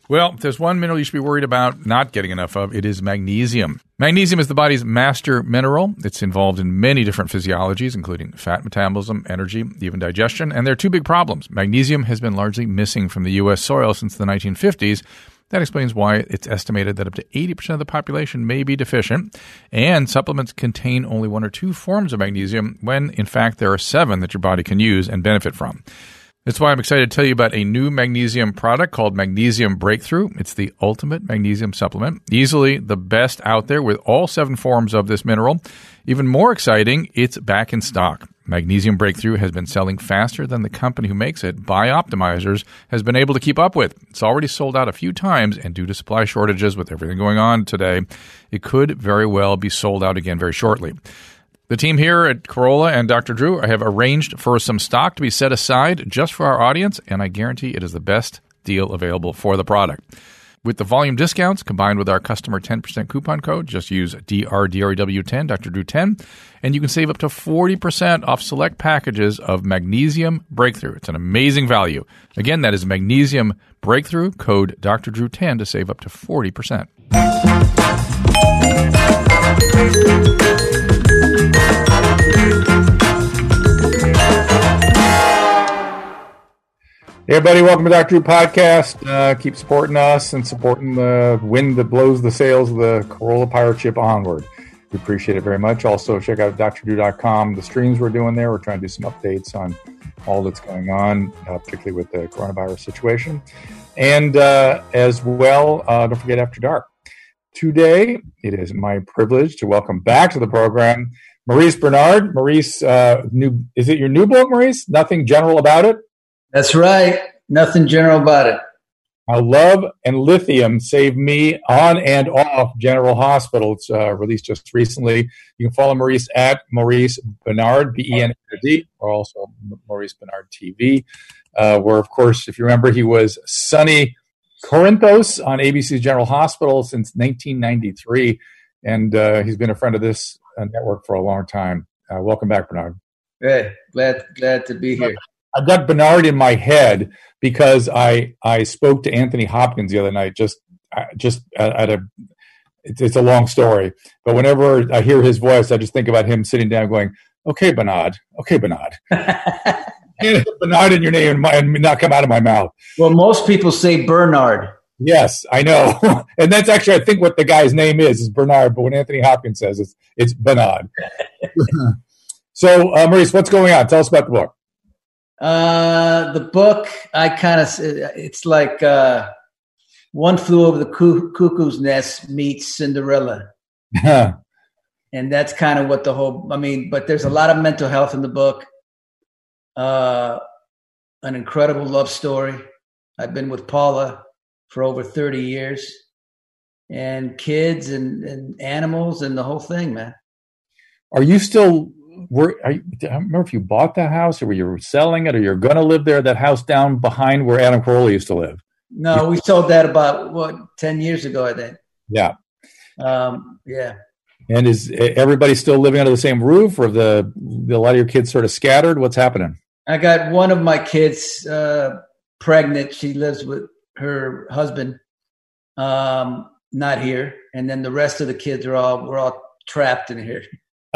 Well, if there's one mineral you should be worried about not getting enough of, it is magnesium. Magnesium is the body's master mineral. It's involved in many different physiologies, including fat metabolism, energy, even digestion. And there are two big problems. Magnesium has been largely missing from the U.S. soil since the 1950s. That explains why it's estimated that up to 80% of the population may be deficient. And supplements contain only one or two forms of magnesium when, in fact, there are 7 that your body can use and benefit from. That's why I'm excited to tell you about a new magnesium product called Magnesium Breakthrough. It's the ultimate magnesium supplement, easily the best out there with all 7 forms of this mineral. Even more exciting, it's back in stock. Magnesium Breakthrough has been selling faster than the company who makes it, Bioptimizers, has been able to keep up with. It's already sold out a few times, and due to supply shortages with everything going on today, it could very well be sold out again very shortly. The team here at Carolla and Dr. Drew have arranged for some stock to be set aside just for our audience, and I guarantee it is the best deal available for the product. With the volume discounts combined with our customer 10% coupon code, just use DRDREW10, Dr. Drew 10, and you can save up to 40% off select packages of Magnesium Breakthrough. It's an amazing value. Again, that is Magnesium Breakthrough, code Dr. Drew 10 to save up to 40%. Hey everybody, welcome to Dr. Drew Podcast. Keep supporting us and supporting the wind that blows the sails of the Carolla pirate ship onward. We appreciate it very much. Also, check out drdrew.com, the streams we're doing there. We're trying to do some updates on all that's going on, particularly with the coronavirus situation. And as well, don't forget After Dark. Today, it is my privilege to welcome back to the program Maurice Benard. Maurice, is it your new book, Maurice? Nothing General About It? That's right. Nothing general about it. How Love and Lithium Saved Me On and Off General Hospital. It's released just recently. You can follow Maurice at Maurice Benard, B-E-N-A-R-D, or also Maurice Benard TV, where, of course, if you remember, he was Sonny Corinthos on ABC's General Hospital since 1993, and he's been a friend of this network for a long time. Welcome back, Benard. Hey, glad to be here. I've got Benard in my head because I spoke to Anthony Hopkins the other night. Just at a, it's a long story, but whenever I hear his voice, I just think about him sitting down, going, "Okay, Benard. Okay, Benard." Benard in your name and not come out of my mouth. Well, most people say Bernard. Yes, I know, and that's actually I think what the guy's name is Bernard. But when Anthony Hopkins says it's Benard. So, Maurice, what's going on? Tell us about the book. The book, it's like One Flew Over the Cuckoo's Nest meets Cinderella. And that's kind of what but there's a lot of mental health in the book. An incredible love story. I've been with Paula for over 30 years. And kids and animals and the whole thing, man. Are you still... I don't remember if you bought the house or you were selling it or you're going to live there, that house down behind where Adam Carolla used to live. No, we sold that about 10 years ago, I think. Yeah. Yeah. And is everybody still living under the same roof, or a lot of your kids sort of scattered? What's happening? I got one of my kids pregnant. She lives with her husband, not here. And then the rest of the kids we're all trapped in here.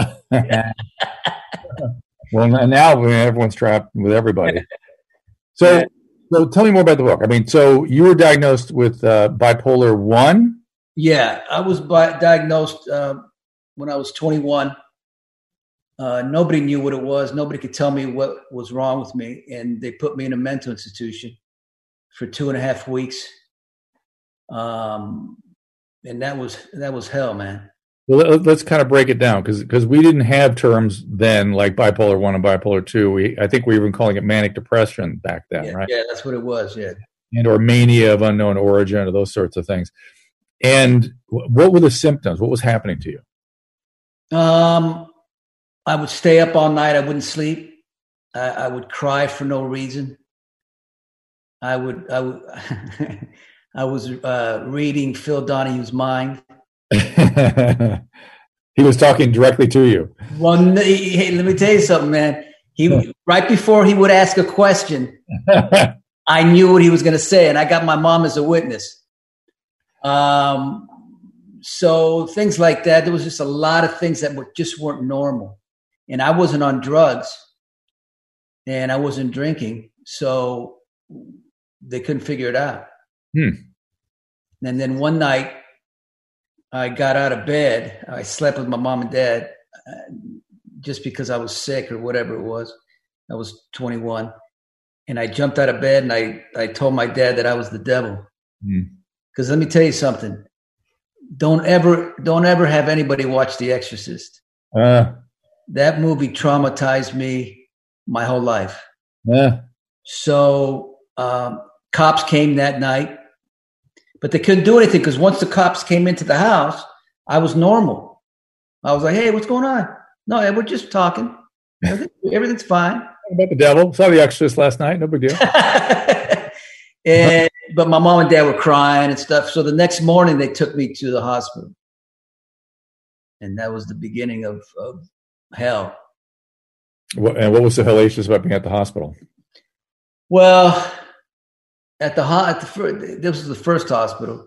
Well, now everyone's trapped with everybody. So tell me more about the book. I mean, so you were diagnosed with bipolar 1? Yeah, I was diagnosed when I was 21. Nobody knew what it was. Nobody could tell me what was wrong with me. And they put me in a mental institution for 2.5 weeks. And that was hell, man. Well, let's kind of break it down because we didn't have terms then like bipolar 1 and bipolar 2. I think we were even calling it manic depression back then, right? Yeah, that's what it was, yeah. And or mania of unknown origin or those sorts of things. And what were the symptoms? What was happening to you? I would stay up all night. I wouldn't sleep. I would cry for no reason. I was reading Phil Donahue's mind. He was talking directly to you. Well, hey, let me tell you something, man. Right before he would ask a question, I knew what he was going to say, and I got my mom as a witness. So things like that. There was just a lot of things that weren't normal, and I wasn't on drugs, and I wasn't drinking, so they couldn't figure it out. And then one night, I got out of bed. I slept with my mom and dad just because I was sick or whatever it was. I was 21. And I jumped out of bed and I told my dad that I was the devil. Because let me tell you something. Don't ever have anybody watch The Exorcist. That movie traumatized me my whole life. So cops came that night. But they couldn't do anything because once the cops came into the house, I was normal. I was like, hey, what's going on? No, we're just talking. Everything's fine. About the devil. Saw The Exorcist last night. No big deal. But my mom and dad were crying and stuff. So the next morning, they took me to the hospital. And that was the beginning of hell. And what was so hellacious about being at the hospital? Well, this was the first hospital.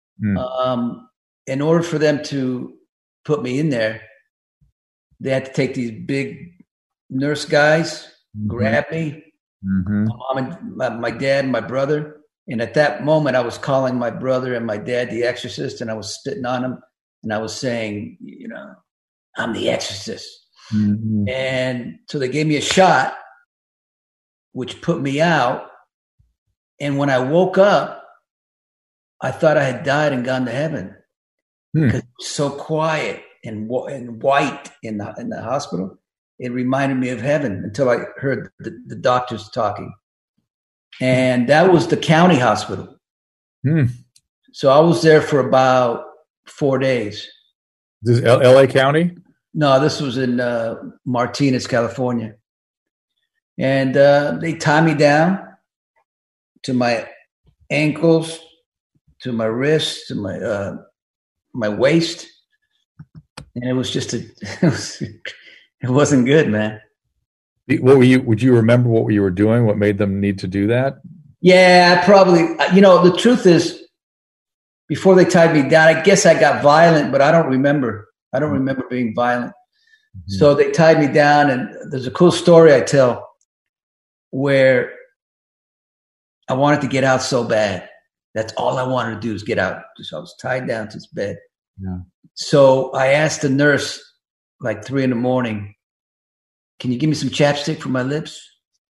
In order for them to put me in there, they had to take these big nurse guys, grab me, my mom and my dad and my brother. And at that moment, I was calling my brother and my dad the Exorcist, and I was spitting on them, and I was saying, I'm the Exorcist. And so they gave me a shot, which put me out. And when I woke up, I thought I had died and gone to heaven because it was so quiet and white in the hospital. It reminded me of heaven until I heard the doctors talking. And that was the county hospital. So I was there for about 4 days. This is L.A. County? No, this was in Martinez, California. And they tied me down to my ankles, to my wrists, to my waist, and it was just it wasn't good, man. Would you remember what you were doing? What made them need to do that? Yeah, I probably. The truth is, before they tied me down, I guess I got violent, but I don't remember. I don't remember being violent. So they tied me down, and there's a cool story I tell where I wanted to get out so bad. That's all I wanted to do is get out. So I was tied down to this bed. Yeah. So I asked the nurse, like 3 a.m, can you give me some chapstick for my lips?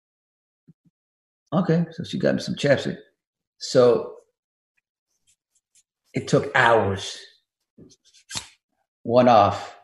Okay. So she got me some chapstick. So it took hours. 1 off.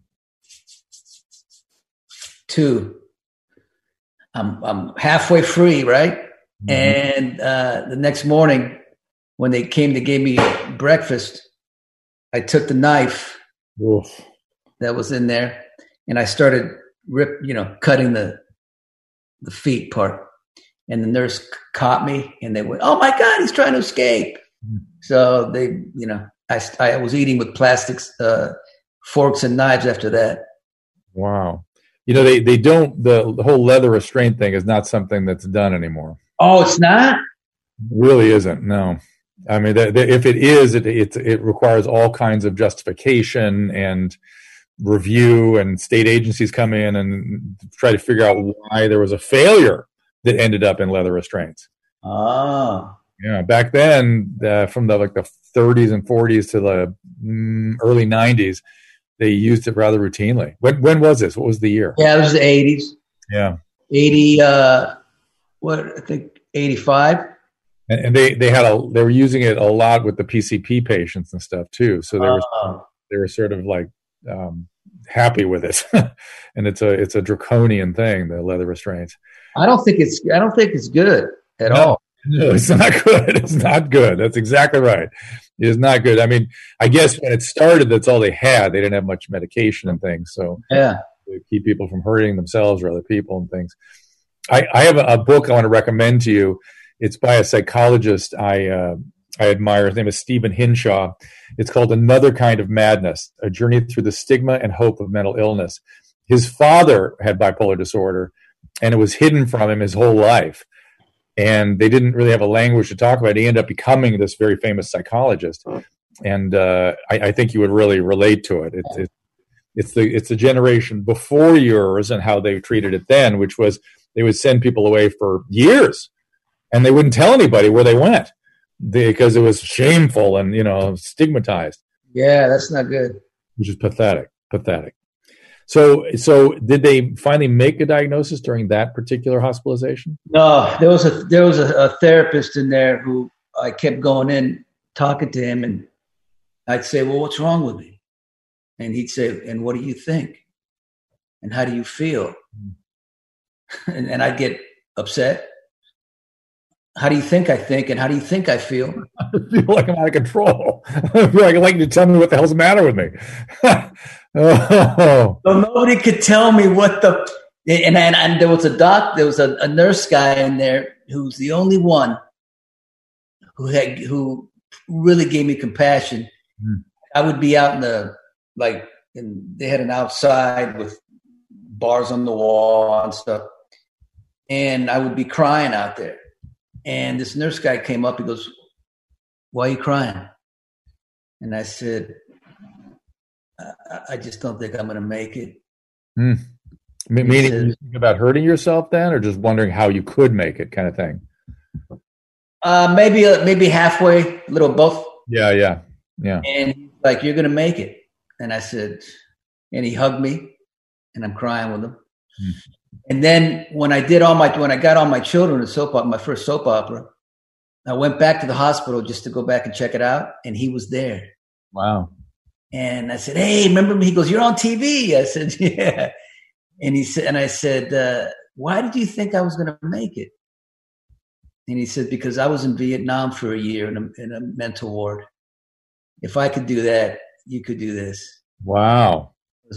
2. I'm halfway free, right? And the next morning, when they came to give me breakfast, I took the knife that was in there, and I started cutting the feet part. And the nurse caught me, and they went, "Oh my God, he's trying to escape!" So they, I was eating with plastics, forks and knives after that. Wow. They don't. The whole leather restraint thing is not something that's done anymore. Oh, it's not? It really isn't. No. I mean, if it is, it requires all kinds of justification and review, and state agencies come in and try to figure out why there was a failure that ended up in leather restraints. Oh. Yeah. Back then, from the 30s and 40s to the early 90s, they used it rather routinely. When was this? What was the year? Yeah, it was the 80s. Yeah. 85. And they were using it a lot with the PCP patients and stuff too. So they were sort of like happy with it. And it's a draconian thing, the leather restraints. I don't think it's good at all. No, it's not good. It's not good. That's exactly right. It is not good. I mean, I guess when it started, that's all they had. They didn't have much medication and things. So yeah, to keep people from hurting themselves or other people and things. I have a book I want to recommend to you. It's by a psychologist I admire. His name is Stephen Hinshaw. It's called Another Kind of Madness, A Journey Through the Stigma and Hope of Mental Illness. His father had bipolar disorder, and it was hidden from him his whole life. and they didn't really have a language to talk about it. He ended up becoming this very famous psychologist, and I think you would really relate to it. It's the generation before yours and how they treated it then, which was they would send people away for years, and they wouldn't tell anybody where they went because it was shameful and stigmatized. Yeah, that's not good. Which is pathetic. So did they finally make a diagnosis during that particular hospitalization? No, there was a therapist in there who I kept going in, talking to him, and I'd say, well, what's wrong with me? And he'd say, and what do you think? And how do you feel? And I'd get upset. How do you think I think? And how do you think I feel? I feel like I'm out of control. I feel like I'd like you to tell me what the hell's the matter with me. So nobody could tell me what and there was a nurse guy in there who's the only one who really gave me compassion. I would be out and they had an outside with bars on the wall and stuff, and I would be crying out there. And this nurse guy came up. He goes, "Why are you crying?" And I said, I just don't think I'm going to make it. Meaning you think about hurting yourself then, or just wondering how you could make it, kind of thing? Maybe halfway, a little both. Yeah. And he's like, "You're going to make it." And I said, and he hugged me, and I'm crying with him. And then when I got all my children in soap opera, my first soap opera, I went back to the hospital just to go back and check it out, and he was there. Wow. And I said, "Hey, remember me?" He goes, "You're on TV." I said, "Yeah." And I said, "Why did you think I was going to make it?" And he said, "Because I was in Vietnam for a year in a mental ward. If I could do that, you could do this." Wow.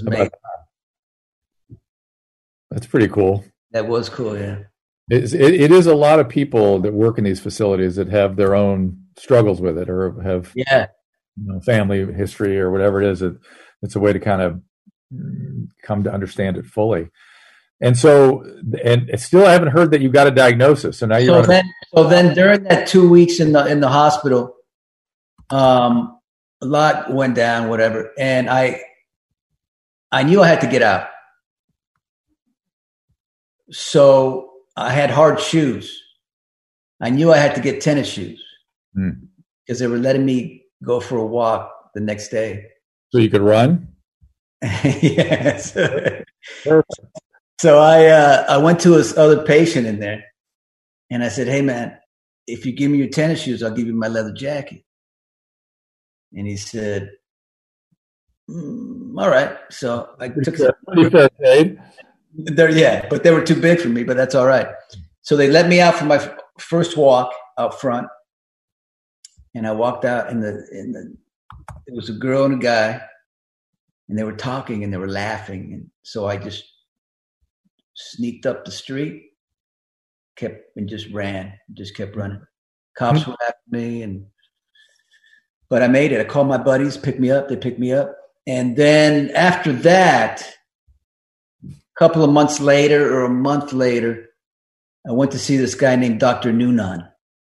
That's pretty cool. That was cool, yeah. It is a lot of people that work in these facilities that have their own struggles with it, or have family history or whatever it is. It's a way to kind of come to understand it fully. And so, and still, I haven't heard that you got a diagnosis. So now you're. So then, during that 2 weeks in the hospital, a lot went down, whatever, and I knew I had to get out. So I had hard shoes. I knew I had to get tennis shoes because they were letting me go for a walk the next day. So you could run? Yes. So I went to this other patient in there, and I said, "Hey, man, if you give me your tennis shoes, I'll give you my leather jacket." And he said, "All right." So I took some. But they were too big for me, but that's all right. So they let me out for my first walk out front, and I walked out, and there was a girl and a guy, and they were talking and they were laughing, and so I just sneaked up the street, kept running. Cops were after me, but I made it. I called my buddies, they picked me up, and then after that, couple of months later or a month later, I went to see this guy named Dr. Noonan,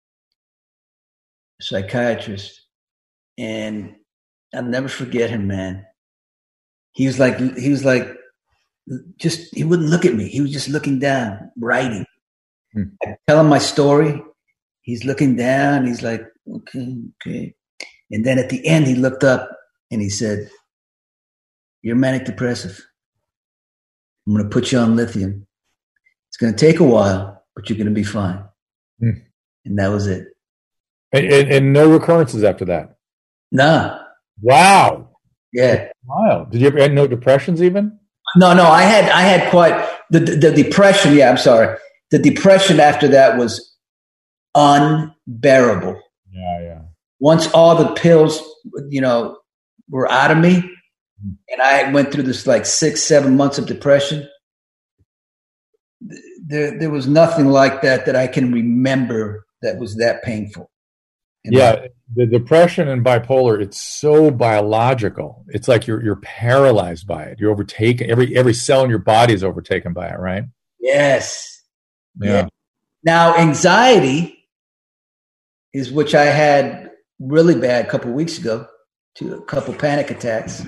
a psychiatrist. And I'll never forget him, man. He was like, he wouldn't look at me. He was just looking down, writing. I tell him my story. He's looking down. He's like, okay. And then at the end, he looked up and he said, "You're manic depressive. I'm going to put you on lithium. It's going to take a while, but you're going to be fine." And that was it. And no recurrences after that? Nah. Wow. Yeah. Wow. Did you ever have no depressions even? No. I had quite the depression. Yeah, I'm sorry. The depression after that was unbearable. Yeah. Once all the pills, were out of me, and I went through this 6-7 months of depression, there was nothing like that I can remember that was that painful. The depression and bipolar, it's so biological. It's like you're paralyzed by it. You're overtaken. Every cell in your body is overtaken by it, right? Yes. Yeah. Now, anxiety is which I had really bad a couple of weeks ago, a couple panic attacks.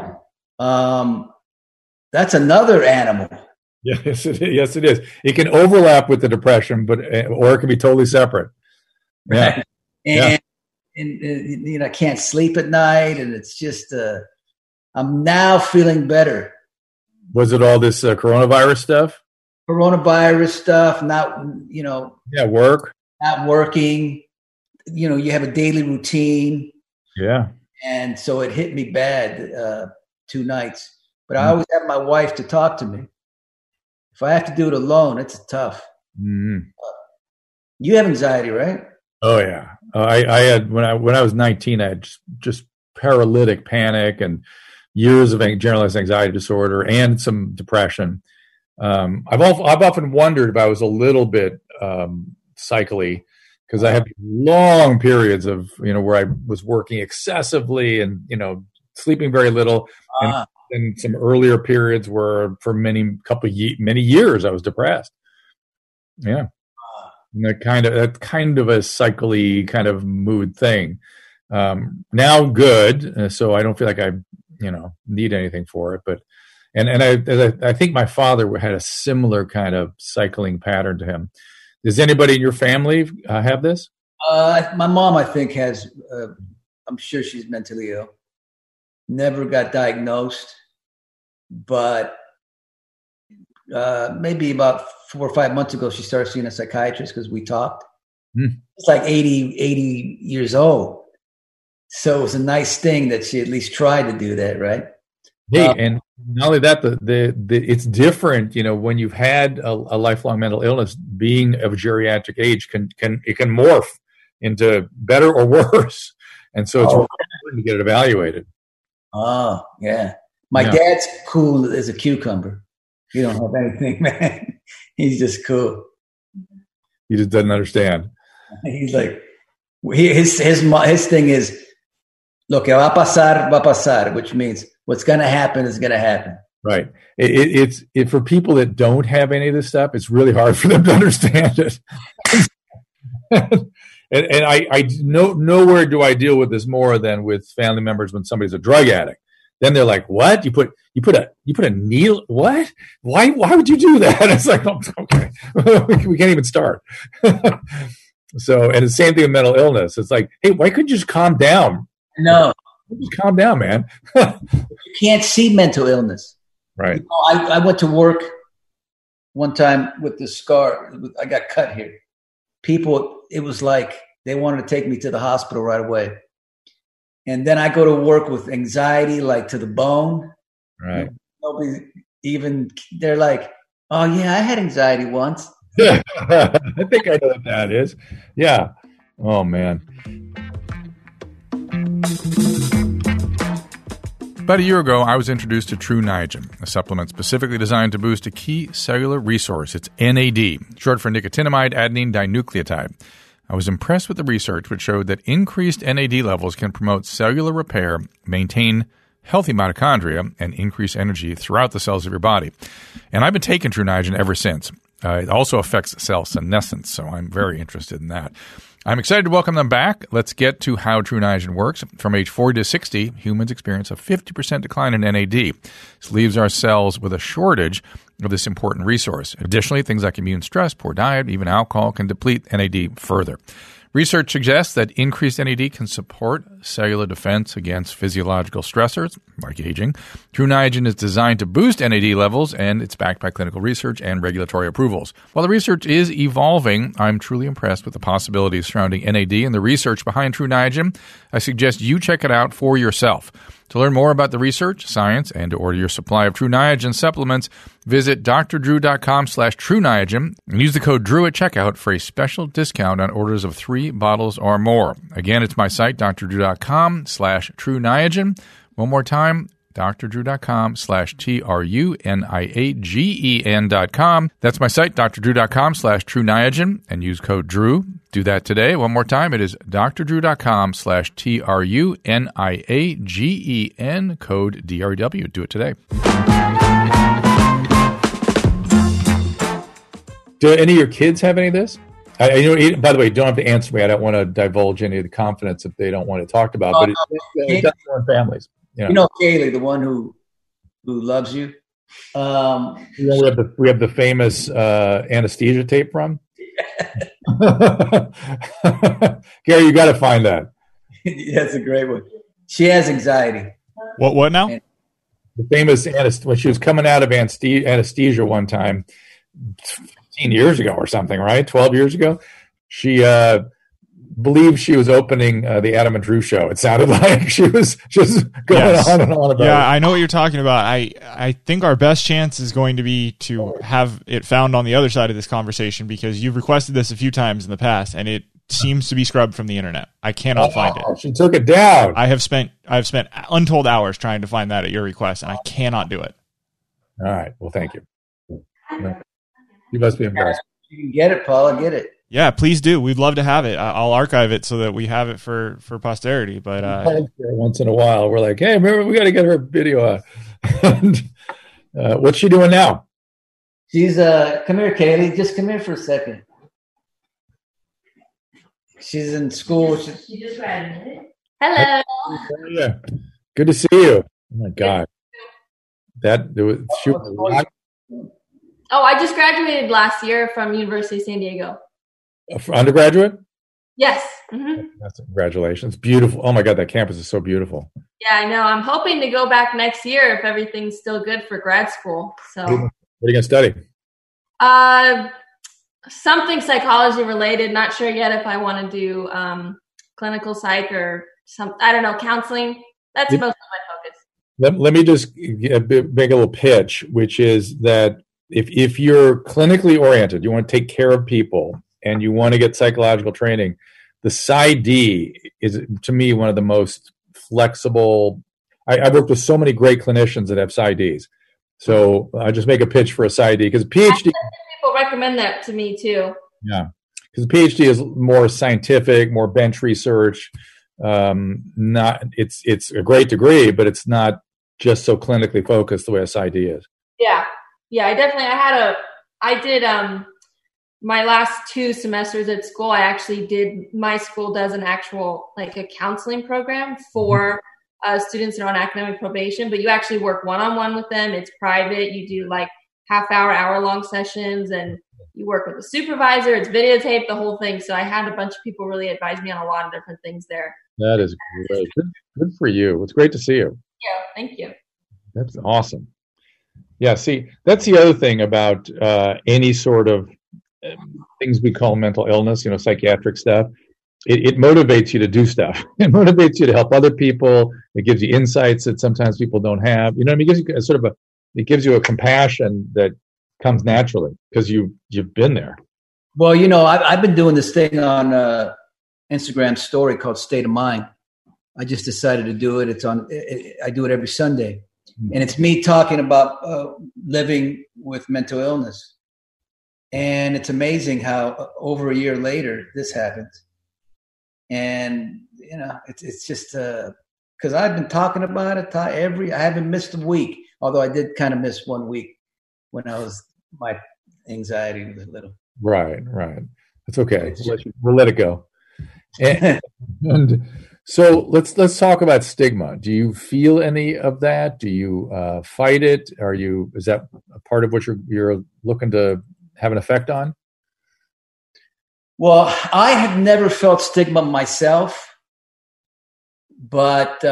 That's another animal. Yes, it is. Yes, it is. It can overlap with the depression, or it can be totally separate. Yeah. Right. And I can't sleep at night, and it's just I'm now feeling better. Was it all this coronavirus stuff? Coronavirus stuff, work, not working. You have a daily routine. Yeah. And so it hit me bad 2 nights. But I always have my wife to talk to me. If I have to do it alone, it's tough. Mm-hmm. You have anxiety, right? Oh yeah. I had when I was 19, I had just paralytic panic and years of generalized anxiety disorder and some depression. I've often wondered if I was a little bit cyclically, because I had long periods of where I was working excessively and sleeping very little, and some earlier periods where for many years I was depressed. Yeah, and that kind of a cyclically kind of mood thing. Now good, so I don't feel like I need anything for it, but. And I think my father had a similar kind of cycling pattern to him. Does anybody in your family have this? My mom, I think, has. I'm sure she's mentally ill. Never got diagnosed, but maybe about 4 or 5 months ago, she started seeing a psychiatrist because we talked. It's like 80 years old. So it was a nice thing that she at least tried to do that, right? Hey, and not only that, it's different. When you've had a lifelong mental illness, being of geriatric age can morph into better or worse, and so it's really important to get it evaluated. Oh yeah, my dad's cool as a cucumber. He don't have anything, man. He's just cool. He just doesn't understand. He's like, his thing is, look, va a pasar, which means what's going to happen is going to happen. Right. It's for people that don't have any of this stuff, it's really hard for them to understand it. and I nowhere do I deal with this more than with family members when somebody's a drug addict. Then they're like, "What? You put a needle? What? Why would you do that?" It's like, oh, okay, we can't even start. So, and the same thing with mental illness. It's like, hey, why couldn't you just calm down? No. Just calm down, man. You can't see mental illness. Right. I went to work one time with the scar. I got cut here. People, it was like they wanted to take me to the hospital right away. And then I go to work with anxiety, like to the bone. Right. Nobody even, they're like, oh, yeah, I had anxiety once. I think I know what that is. Yeah. Oh, man. About a year ago, I was introduced to Tru Niagen, a supplement specifically designed to boost a key cellular resource. It's NAD, short for nicotinamide adenine dinucleotide. I was impressed with the research, which showed that increased NAD levels can promote cellular repair, maintain healthy mitochondria, and increase energy throughout the cells of your body. And I've been taking Tru Niagen ever since. It also affects cell senescence, so I'm very interested in that. I'm excited to welcome them back. Let's get to how Tru Niagen works. From age 40 to 60, humans experience a 50% decline in NAD. This leaves our cells with a shortage of this important resource. Additionally, things like immune stress, poor diet, even alcohol can deplete NAD further. Research suggests that increased NAD can support cellular defense against physiological stressors, like aging. Tru Niagen is designed to boost NAD levels, and it's backed by clinical research and regulatory approvals. While the research is evolving, I'm truly impressed with the possibilities surrounding NAD and the research behind Tru Niagen. I suggest you check it out for yourself. To learn more about the research, science, and to order your supply of Tru Niagen supplements, visit drdrew.com/Tru Niagen and use the code DREW at checkout for a special discount on orders of 3 bottles or more. Again, it's my site, drdrew.com/Tru Niagen. One more time, drdrew.com/TRUNIAGEN.com. That's my site, drdrew.com/Tru Niagen, and use code DREW. Do that today. One more time, it is drdrew.com/TRUNIAGEN, code DRW. Do it today. Do any of your kids have any of this? By the way, you don't have to answer me. I don't want to divulge any of the confidence if they don't want to talk about. But it does run families. You know, Kaylee, the one who loves you. We have the famous anesthesia tape from. Gary, you got to find that. That's a great one. She has anxiety. What now? The famous when she was coming out of anesthesia one time, 15 years ago or something, right? 12 years ago, she believed she was opening the Adam and Drew show. It sounded like she was just going on and on about it. Yeah, I know what you're talking about. I think our best chance is going to be to have it found on the other side of this conversation, because you've requested this a few times in the past, and it seems to be scrubbed from the internet. I cannot find it. She took it down. I've spent untold hours trying to find that at your request, and I cannot do it. All right. Well, thank you. You must be embarrassed. You can get it, Paula. Get it. Yeah, please do. We'd love to have it. I'll archive it so that we have it for posterity. But once in a while, we're like, hey, remember, we got to get her video out. What's she doing now? She's come here, Kaylee. Just come here for a second. She's in school. She just graduated. Hello. Yeah. Good to see you. Oh my God. Oh, I just graduated last year from University of San Diego. For undergraduate? Yes. Mm-hmm. Congratulations. Beautiful. Oh my God, that campus is so beautiful. Yeah, I know. I'm hoping to go back next year if everything's still good for grad school. So, what are you going to study? Something psychology related. Not sure yet if I want to do clinical psych or I don't know, counseling. That's most of my focus. Let me just make a little pitch, which is that if you're clinically oriented, you want to take care of people, and you want to get psychological training, the PsyD is, to me, one of the most flexible. I've worked with so many great clinicians that have PsyDs. So I just make a pitch for a PsyD, because PhD. People recommend that to me too. Yeah, because PhD is more scientific, more bench research. It's a great degree, but it's not just so clinically focused the way a PsyD is. Yeah, I did my last 2 semesters at school. My school does an actual like a counseling program for students that are on academic probation, but you actually work one-on-one with them. It's private. You do like hour-long sessions, and you work with a supervisor. It's videotaped, the whole thing. So I had a bunch of people really advise me on a lot of different things there. That is great. Good for you. It's great to see you. Yeah, thank you. That's awesome. Yeah, see, that's the other thing about any sort of things we call mental illness, psychiatric stuff. It motivates you to do stuff. It motivates you to help other people. It gives you insights that sometimes people don't have. You know what I mean? It gives you it gives you a compassion that comes naturally because you've been there. Well, I've been doing this thing on Instagram story called State of Mind. I just decided to do it. I do it every Sunday. And it's me talking about living with mental illness. And it's amazing how over a year later, this happens. And, it's just because I've been talking about it I haven't missed a week, although I did kind of miss 1 week when my anxiety was a little. Right. That's okay. We'll let it go. And so let's talk about stigma. Do you feel any of that? Do you fight it? Is that a part of what you're looking to have an effect on? Well, I have never felt stigma myself, but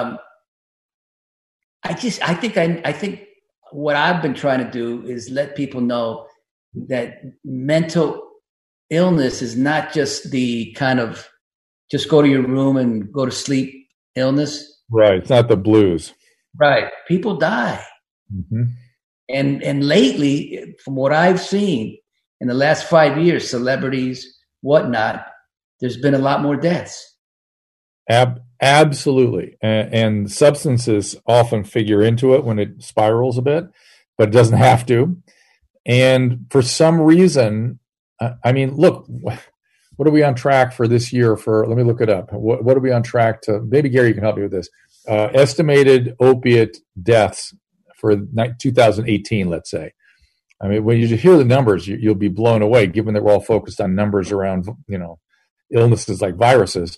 I think what I've been trying to do is let people know that mental illness is not just the kind of just go to your room and go to sleep illness. Right. It's not the blues. Right. People die. Mm-hmm. And lately, from what I've seen in the last 5 years, celebrities, whatnot, there's been a lot more deaths. Absolutely. And substances often figure into it when it spirals a bit, but it doesn't have to. And for some reason, look, what are we on track for this year let me look it up. What are we on track to? Maybe Gary, you can help me with this. Estimated opiate deaths for 2018, let's say. I mean, when you hear the numbers, you'll be blown away, given that we're all focused on numbers around, illnesses like viruses.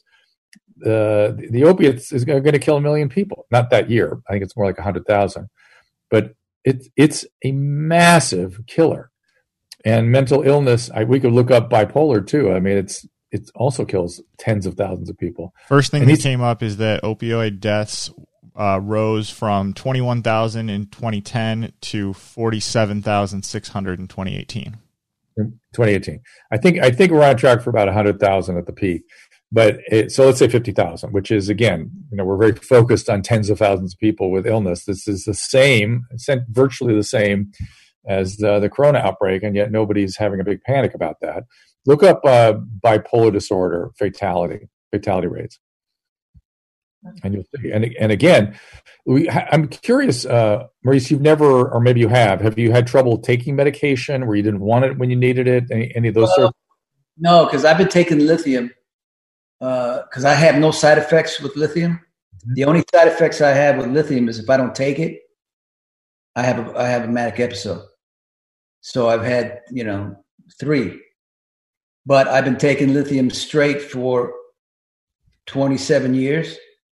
The opiates is going to kill 1 million people. Not that year. I think it's more like 100,000. But it's a massive killer. And mental illness, we could look up bipolar too. I mean, it also kills tens of thousands of people. First thing that came up is that opioid deaths rose from 21,000 in 2010 to 47,600 in 2018. 2018. I think we're on track for about 100,000 at the peak. But so let's say 50,000, which is, again, we're very focused on tens of thousands of people with illness. This is the same, virtually the same as the corona outbreak, and yet nobody's having a big panic about that. Look up bipolar disorder fatality rates. And you'll see. And again, I'm curious, Maurice, you've never, or maybe you have you had trouble taking medication where you didn't want it when you needed it? Any of those sorts? No, because I've been taking lithium because I have no side effects with lithium. Mm-hmm. The only side effects I have with lithium is if I don't take it, I have a manic episode. So I've had, 3. But I've been taking lithium straight for 27 years.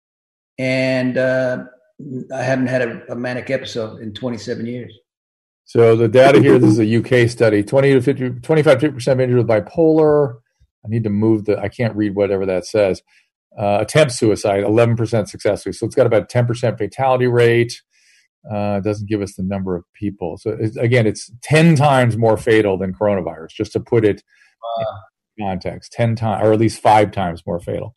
And I haven't had a manic episode in 27 years. So the data here, this is a UK study, 25% of injured with bipolar. I need to move I can't read whatever that says. Attempt suicide, 11% successfully. So it's got about 10% fatality rate. It doesn't give us the number of people. So it's 10 times more fatal than coronavirus, just to put it in context, 10 times, or at least 5 times more fatal.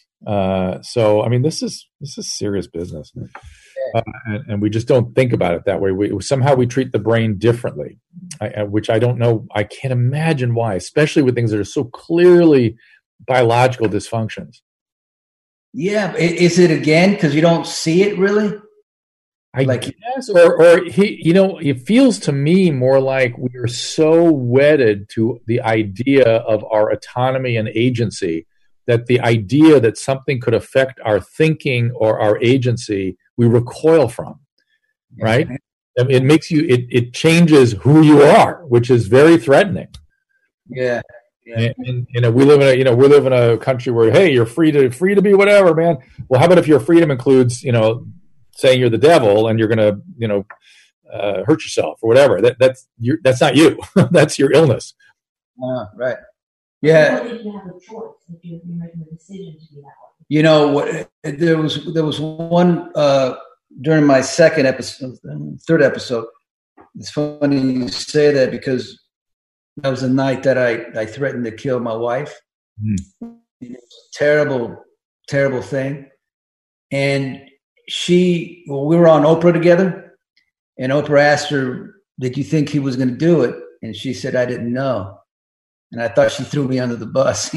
So, I mean, this is serious business. And we just don't think about it that way. Somehow we treat the brain differently, which I don't know. I can't imagine why, especially with things that are so clearly biological dysfunctions. Yeah. Is it again because you don't see it really? I guess, or it feels to me more like we are so wedded to the idea of our autonomy and agency that the idea that something could affect our thinking or our agency, we recoil from, right? I mean, it makes you, it changes who you are, which is very threatening. Yeah. And we live in a country where, hey, you're free to be whatever, man. Well, how about if your freedom includes, saying you're the devil and you're going to, hurt yourself or whatever? That's not you. That's your illness. Right. Yeah. You have a choice if you're making a decision to be that way. There was one during my third episode. It's funny you say that because that was the night that I threatened to kill my wife. Mm. It was a terrible, terrible thing. And we were on Oprah together, and Oprah asked her, "Did you think he was going to do it?" And she said, "I didn't know." And I thought she threw me under the bus,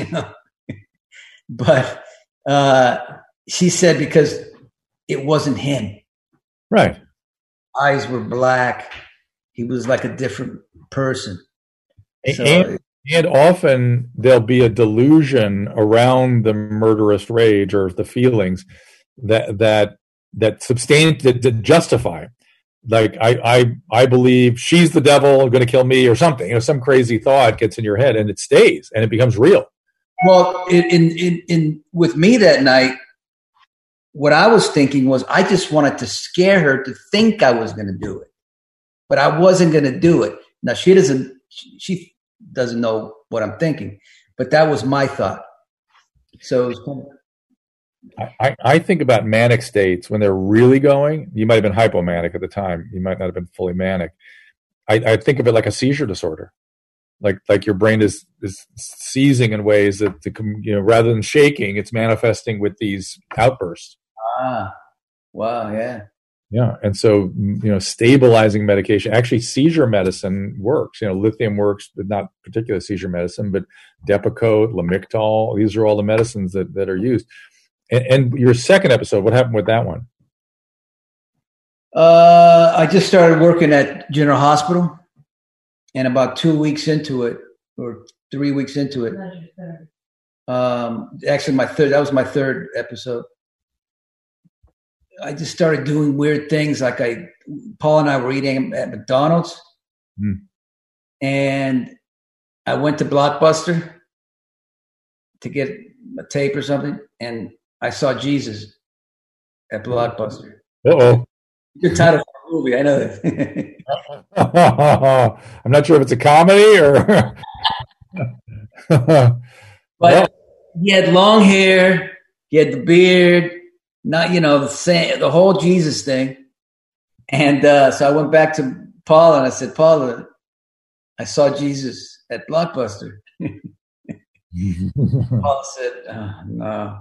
But she said because it wasn't him. Right. Eyes were black. He was like a different person. And often there'll be a delusion around the murderous rage or the feelings that justify. Like I believe she's the devil, going to kill me or something. Some crazy thought gets in your head and it stays and it becomes real. Well, in with me that night, what I was thinking was I just wanted to scare her to think I was going to do it, but I wasn't going to do it. Now she doesn't know what I'm thinking, but that was my thought. So it was kind of. I think about manic states when they're really going. You might have been hypomanic at the time. You might not have been fully manic. I think of it like a seizure disorder, like your brain is seizing in ways that rather than shaking, it's manifesting with these outbursts. Wow, yeah. Yeah, and so stabilizing medication. Actually, seizure medicine works. Lithium works, but not particular seizure medicine, but Depakote, Lamictal. These are all the medicines that are used. And your second episode, what happened with that one? I just started working at General Hospital, and about 2 weeks into it, or 3 weeks into it, actually that was my third episode. I just started doing weird things, like Paul and I were eating at McDonald's, And I went to Blockbuster to get a tape or something, and I saw Jesus at Blockbuster. Uh-oh. Good title for a movie, I know that. I'm not sure if it's a comedy or... But he had long hair, he had the beard, not, the whole Jesus thing. And so I went back to Paula and I said, Paula, I saw Jesus at Blockbuster. Paula said, oh, no.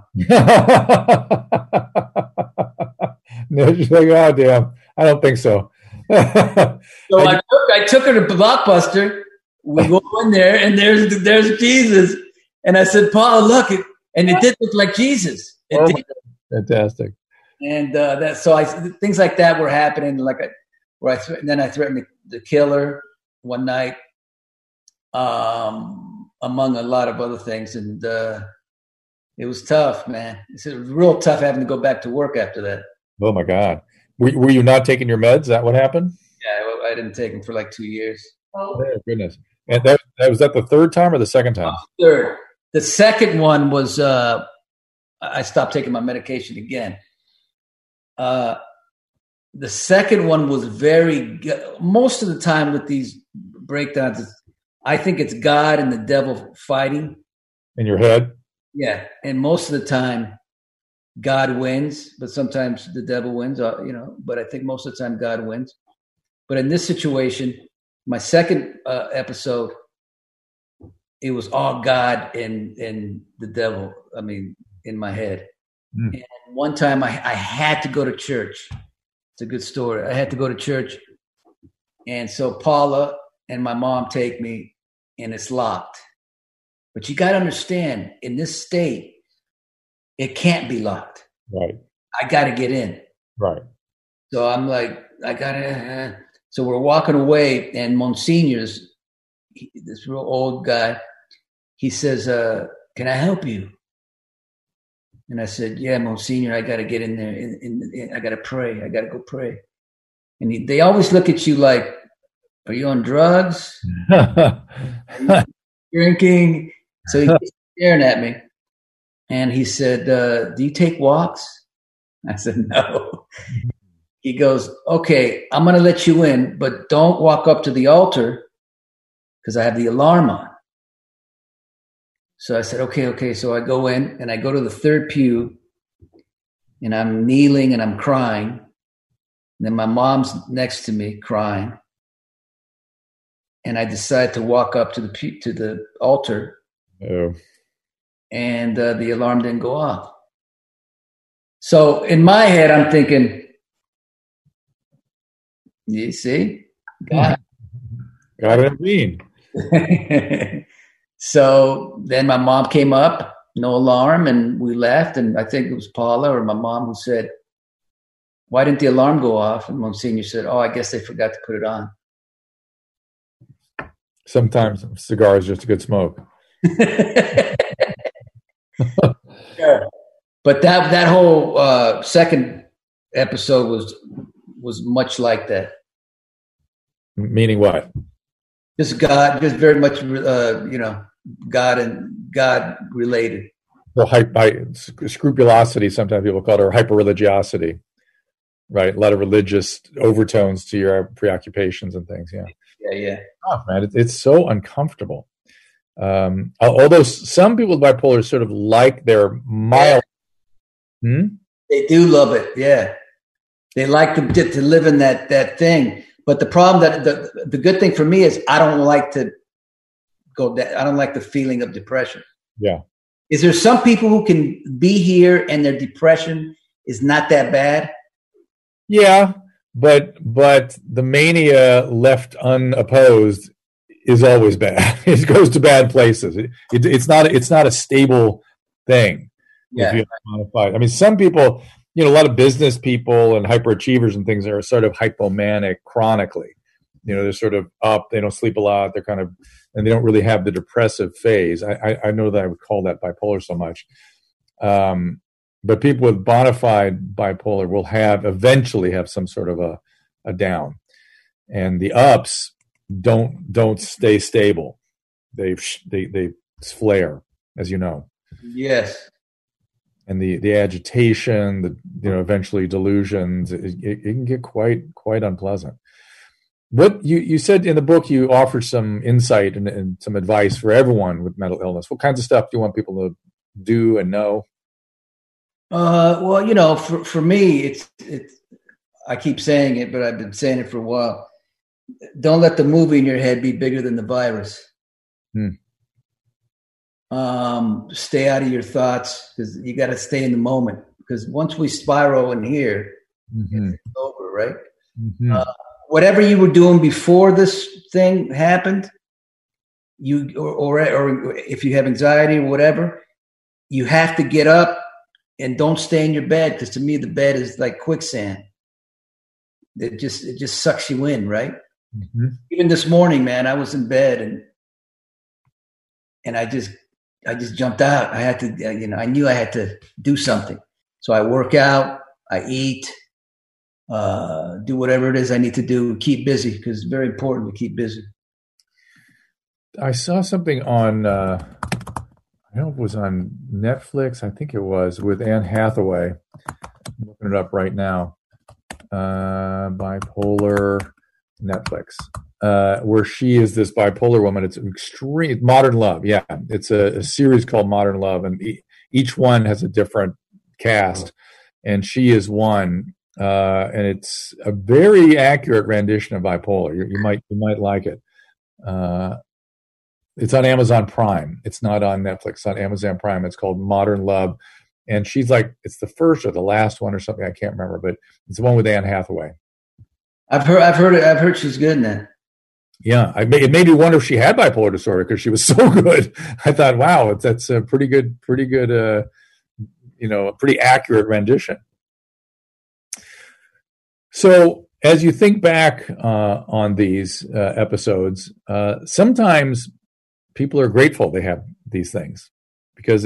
No, she's like, oh, damn, I don't think so. So I took her to Blockbuster. We go in there, and there's Jesus. And I said, Paula, look, and it did look like Jesus. It did. Fantastic. And things like that were happening. Then I threatened to kill her one night, among a lot of other things. And it was tough, man. It was real tough having to go back to work after that. Oh my God. Were you not taking your meds? Is that what happened? Yeah, I didn't take them for like 2 years. Oh goodness. And that was that the third time or the second time? Third. The second one was I stopped taking my medication again. The second one was very good. Most of the time with these breakdowns, I think it's God and the devil fighting. In your head? Yeah. And most of the time, God wins, but sometimes the devil wins, but I think most of the time God wins. But in this situation, my second episode, it was all God and the devil, in my head. Mm. And one time I had to go to church. It's a good story. I had to go to church. And so Paula and my mom take me, and it's locked. But you got to understand, in this state, it can't be locked. Right. I got to get in. Right. So I'm like, I got to. So we're walking away, and Monsignor's, this real old guy, he says, can I help you? And I said, yeah, Monsignor, I got to get in there. And I got to pray. I got to go pray. And they always look at you like, are you on drugs? Are you drinking? So he keeps staring at me. And he said, do you take walks? I said, no. He goes, okay, I'm going to let you in, but don't walk up to the altar because I have the alarm on. So I said, okay. So I go in and I go to the third pew and I'm kneeling and I'm crying. And then my mom's next to me crying. And I decide to walk up to the altar. Oh. And the alarm didn't go off. So in my head, I'm thinking, you see? God intervened. So then my mom came up, no alarm, and we left. And I think it was Paula or my mom who said, why didn't the alarm go off? And Monsignor said, oh, I guess they forgot to put it on. Sometimes a cigar is just a good smoke. Sure. But that whole second episode was much like that. Meaning what? Just God, just very much, God and God related. Well, scrupulosity, sometimes people call it, or hyper-religiosity, right? A lot of religious overtones to your preoccupations and things, yeah. Yeah. Oh, man, it's so uncomfortable. Although some people with bipolar sort of like their mild... Yeah. They do love it, yeah. They like to live in that thing. But the problem the good thing for me is I don't like to go down. I don't like the feeling of depression. Yeah. Is there some people who can be here and their depression is not that bad? Yeah, but the mania left unopposed is always bad. It goes to bad places. It's not a stable thing. Yeah. If you modify it. I mean, some people, a lot of business people and hyperachievers and things are sort of hypomanic chronically. They're sort of up, they don't sleep a lot, and they don't really have the depressive phase. I know that I would call that bipolar so much. But people with bona fide bipolar will eventually have some sort of a down. And the ups don't stay stable. They flare, as you know. Yes. And the agitation, eventually delusions, it can get quite unpleasant. What you said in the book, you offered some insight and some advice for everyone with mental illness. What kinds of stuff do you want people to do and know? Well, for me, it's I keep saying it, but I've been saying it for a while. Don't let the movie in your head be bigger than the virus. Stay out of your thoughts, because you got to stay in the moment. Because once we spiral in here, it's over, right? Whatever you were doing before this thing happened, or if you have anxiety or whatever, you have to get up and don't stay in your bed, because to me the bed is like quicksand. It just sucks you in, right? Even this morning, man, I was in bed and I just jumped out. I had to, I knew I had to do something. So I work out, I eat, do whatever it is I need to do, keep busy, because it's very important to keep busy. I saw something on, I don't know if it was on Netflix. I think it was with Anne Hathaway. I'm looking it up right now. Bipolar Netflix, where she is this bipolar woman. It's extreme. Modern Love. Yeah. It's a series called Modern Love, and each one has a different cast, and she is one. And it's a very accurate rendition of bipolar. You might like it. It's on Amazon Prime. It's not on Netflix. It's on Amazon Prime. It's called Modern Love. And she's like, it's the first or the last one or something. I can't remember, but it's the one with Anne Hathaway. I've heard she's good in that. Yeah. It made me wonder if she had bipolar disorder, because she was so good. I thought, wow, that's a pretty good, a pretty accurate rendition. So as you think back on these episodes, sometimes people are grateful they have these things, because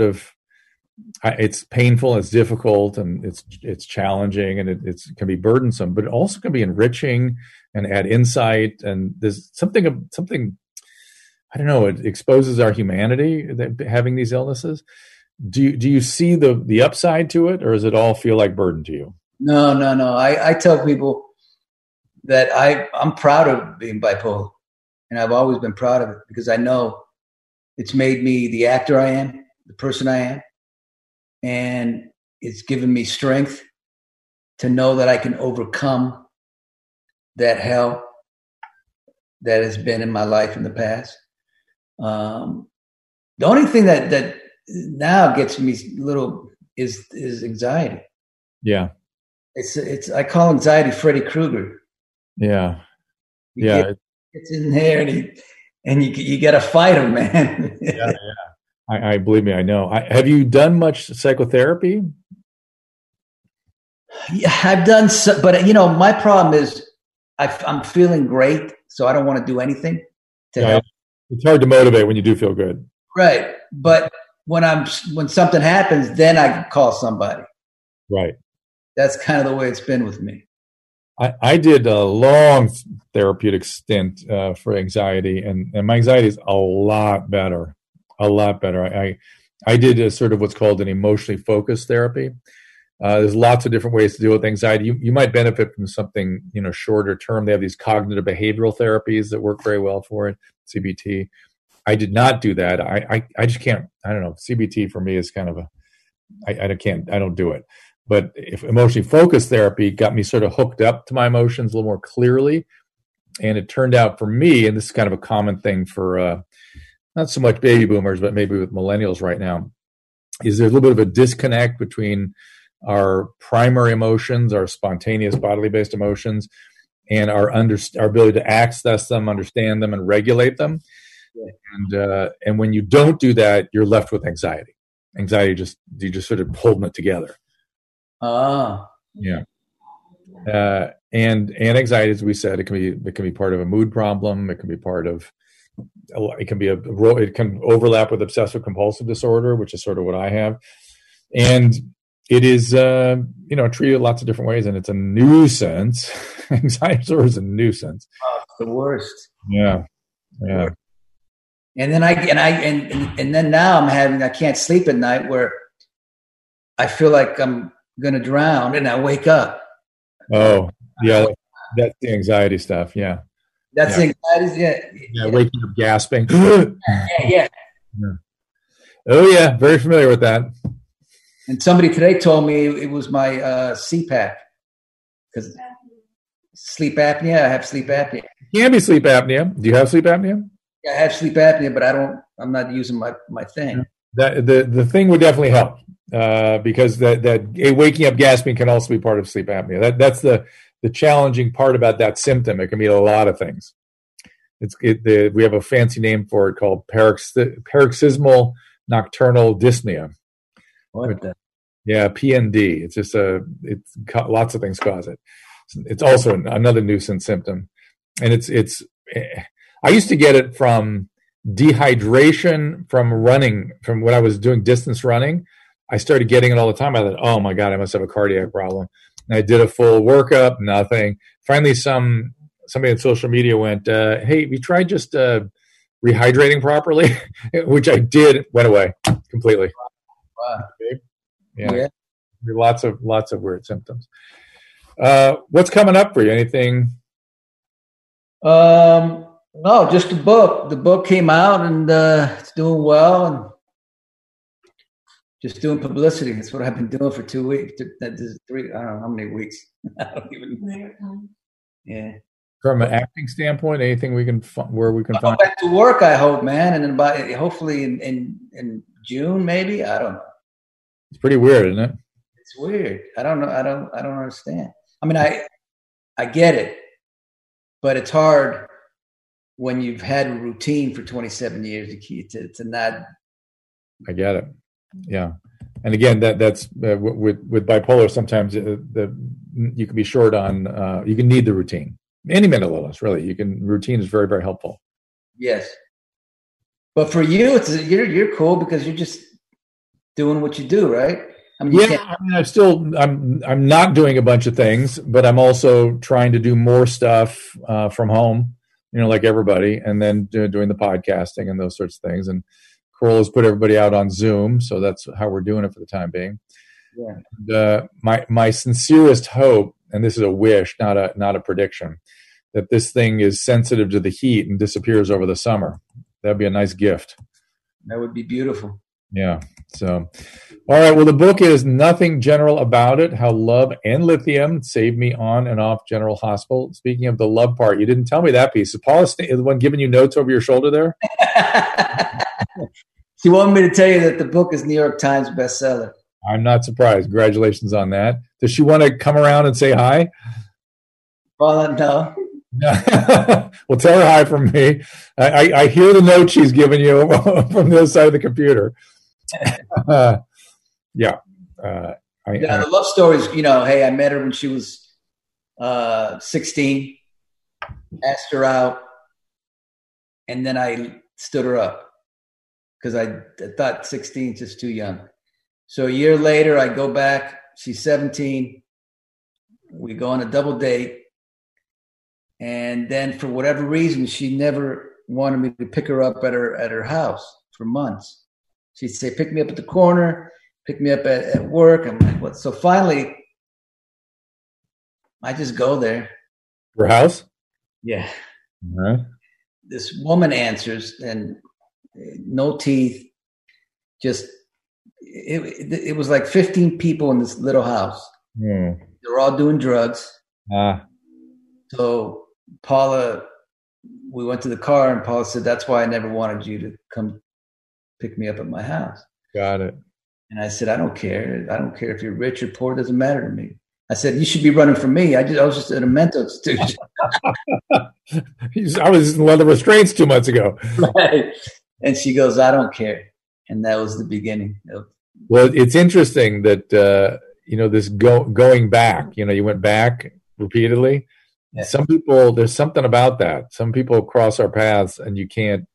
it's painful, it's difficult, and it's challenging, and it can be burdensome, but it also can be enriching and add insight. And there's something, I don't know, it exposes our humanity, having these illnesses. Do you see the upside to it, or does it all feel like burden to you? No. I tell people that I'm proud of being bipolar, and I've always been proud of it, because I know it's made me the actor I am, the person I am. And it's given me strength to know that I can overcome that hell that has been in my life in the past. The only thing that now gets me little is anxiety. Yeah. It's I call anxiety Freddy Krueger. Yeah. It's in there, and you got to fight him, man. Yeah. I believe me, I know. Have you done much psychotherapy? Yeah, I've done, but my problem is I'm feeling great, so I don't want to do anything to help. It's hard to motivate when you do feel good, right? But when something happens, then I call somebody. Right. That's kind of the way it's been with me. I did a long therapeutic stint for anxiety, and my anxiety is a lot better. A lot better. I did a sort of what's called an emotionally focused therapy. There's lots of different ways to deal with anxiety. You might benefit from something, shorter term. They have these cognitive behavioral therapies that work very well for it, CBT. I did not do that. I just can't, I don't know. CBT for me is kind of I don't do it. But if emotionally focused therapy got me sort of hooked up to my emotions a little more clearly. And it turned out for me, and this is kind of a common thing for, not so much baby boomers, but maybe with millennials right now, is there's a little bit of a disconnect between our primary emotions, our spontaneous bodily based emotions, and our ability to access them, understand them, and regulate them. Yeah. And when you don't do that, you're left with anxiety. You just sort of holding it together. Yeah. And anxiety, as we said, it can be part of a mood problem. It can be part of, it can overlap with obsessive compulsive disorder, which is sort of what I have. And it is, treated lots of different ways, and it's a nuisance. Anxiety disorder is a nuisance. Oh, it's the worst. Yeah. And then then now I can't sleep at night where I feel like I'm going to drown and I wake up. Oh, yeah. That's the anxiety stuff. Yeah. That's the anxiety. Yeah. Waking up gasping. Yeah. Oh, yeah. Very familiar with that. And somebody today told me it was my CPAP, because sleep apnea. I have sleep apnea. It can be sleep apnea. Do you have sleep apnea? Yeah, I have sleep apnea, but I'm not using my thing. The thing would definitely help because that waking up gasping can also be part of sleep apnea. That's the challenging part about that symptom. It can mean a lot of things. We have a fancy name for it called paroxysmal nocturnal dyspnea. What the? Yeah, PND. It's just lots of things cause it. It's also another nuisance symptom, and it's. I used to get it from dehydration from running. From when I was doing distance running, I started getting it all the time. I thought, oh my God, I must have a cardiac problem. And I did a full workup, nothing. Finally, somebody on social media went, hey, have you tried just rehydrating properly? Which I did, went away completely. Wow. Yeah. Lots of weird symptoms. What's coming up for you? Anything? No, just the book. The book came out and it's doing well, and just doing publicity. That's what I've been doing for 2 weeks. 3, I don't know how many weeks. I don't even know. Yeah. From an acting standpoint, anything where we can find? Back to work, I hope, man, and then hopefully in June, maybe. I don't know. It's pretty weird, isn't it? It's weird. I don't know. I don't understand. I mean, I get it, but it's hard when you've had a routine for 27 years to not. I get it. Yeah, and again, that's with bipolar. Sometimes you can be short on. You can need the routine. Any mental illness, really, routine is very, very helpful. Yes, but for you, you're cool because you're just doing what you do, right? I mean, I'm not doing a bunch of things, but I'm also trying to do more stuff from home, like everybody, and then doing the podcasting and those sorts of things. And Corolla's put everybody out on Zoom, so that's how we're doing it for the time being. Yeah. And, my sincerest hope, and this is a wish, not a prediction, that this thing is sensitive to the heat and disappears over the summer. That'd be a nice gift. That would be beautiful. Yeah. So, all right. Well, the book is Nothing General About It: How Love and Lithium Saved Me On and Off General Hospital. Speaking of the love part, you didn't tell me that piece. Is Paula the one giving you notes over your shoulder there? She wanted me to tell you that the book is New York Times bestseller. I'm not surprised. Congratulations on that. Does she want to come around and say hi? Paula, no. Well, tell her hi from me. I hear the note she's giving you from the other side of the computer. The love stories, hey, I met her when she was 16, asked her out, and then I stood her up because I thought 16 is just too young. So a year later, I go back, she's 17, we go on a double date, and then for whatever reason, she never wanted me to pick her up at her house for months. She'd say, pick me up at the corner, pick me up at work. I'm like, what? So finally, I just go there. Her house? Yeah. All right. This woman answers, and no teeth. Just, it was like 15 people in this little house. Mm. They were all doing drugs. Ah. So Paula, we went to the car, and Paula said, that's why I never wanted you to come pick me up at my house. Got it. And I said, I don't care. I don't care if you're rich or poor. It doesn't matter to me. I said, you should be running from me. I was just at a mental institution. I was in leather restraints 2 months ago. Right. And she goes, I don't care. And that was the beginning. Well, it's interesting that, this going back, you went back repeatedly. Yeah. Some people, there's something about that. Some people cross our paths and you can't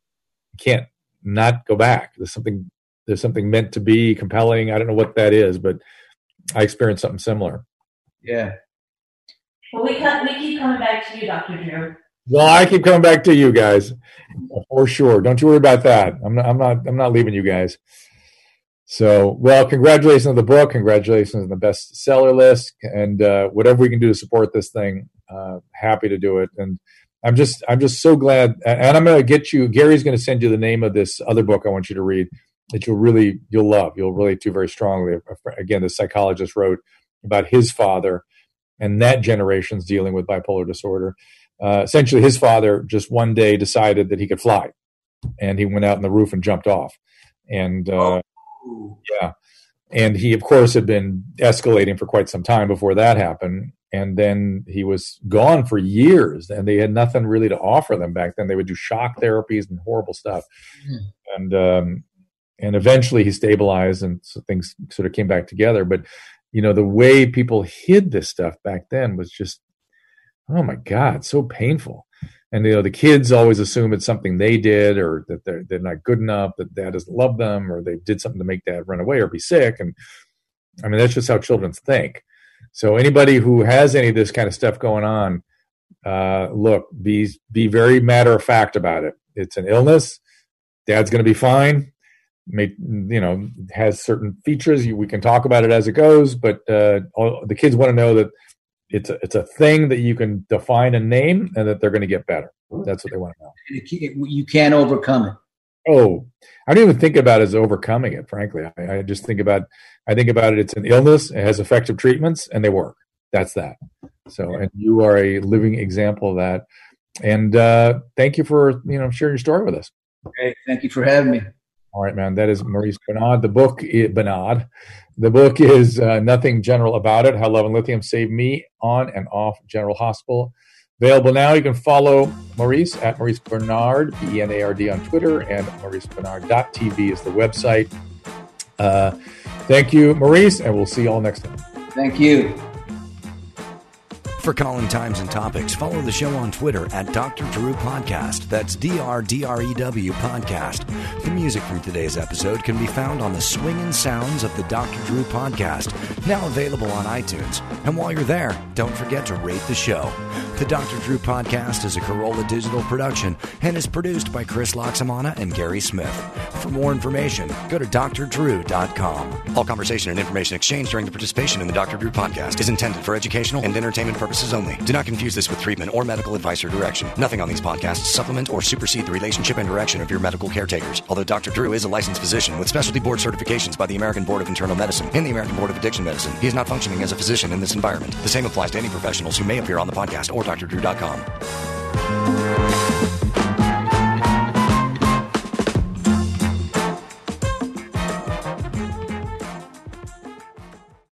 not go back. There's something meant to be compelling. I don't know what that is, but I experienced something similar. Yeah. Well, we keep coming back to you, Dr. Drew. Well, I keep coming back to you guys for sure. Don't you worry about that. I'm not leaving you guys. So, well, congratulations on the book. Congratulations on the bestseller list, and whatever we can do to support this thing, happy to do it. And I'm just so glad. And I'm going to get you. Gary's going to send you the name of this other book I want you to read that you'll love. You'll relate to very strongly. Again, the psychologist wrote about his father and that generation's dealing with bipolar disorder. Essentially, his father just one day decided that he could fly, and he went out on the roof and jumped off. And yeah, and he, of course, had been escalating for quite some time before that happened. And then he was gone for years, and they had nothing really to offer them back then. They would do shock therapies and horrible stuff. And eventually he stabilized, and so things sort of came back together. But the way people hid this stuff back then was just, oh my God, so painful. And the kids always assume it's something they did, or that they're not good enough, that dad doesn't love them, or they did something to make dad run away or be sick. And I mean, that's just how children think. So anybody who has any of this kind of stuff going on, look, be very matter of fact about it. It's an illness. Dad's going to be fine. Has certain features. We can talk about it as it goes, but the kids want to know that it's a thing that you can define and name, and that they're going to get better. That's what they want to know. You can't overcome it. Oh, I don't even think about it as overcoming it, frankly. I just think about it. It's an illness. It has effective treatments, and they work. That's that. So, and you are a living example of that. And thank you for sharing your story with us. Okay, thank you for having me. All right, man. That is Maurice Benard. The book is Nothing General About It: How Love and Lithium Saved Me on and Off General Hospital. Available now. You can follow Maurice at Maurice Benard, Benard on Twitter, and mauricebenard.tv is the website. Thank you, Maurice, and we'll see you all next time. Thank you. For calling times and topics, follow the show on Twitter at Dr. Drew Podcast. That's DRDREW Podcast. The music from today's episode can be found on the Swingin' Sounds of the Dr. Drew Podcast, now available on iTunes. And while you're there, don't forget to rate the show. The Dr. Drew Podcast is a Corolla Digital production and is produced by Chris Loxamana and Gary Smith. For more information, go to drdrew.com. All conversation and information exchanged during the participation in the Dr. Drew Podcast is intended for educational and entertainment purposes only. Do not confuse this with treatment or medical advice or direction. Nothing on these podcasts supplement or supersede the relationship and direction of your medical caretakers. Although Dr. Drew is a licensed physician with specialty board certifications by the American Board of Internal Medicine and the American Board of Addiction Medicine, he is not functioning as a physician in this environment. The same applies to any professionals who may appear on the podcast or drdrew.com.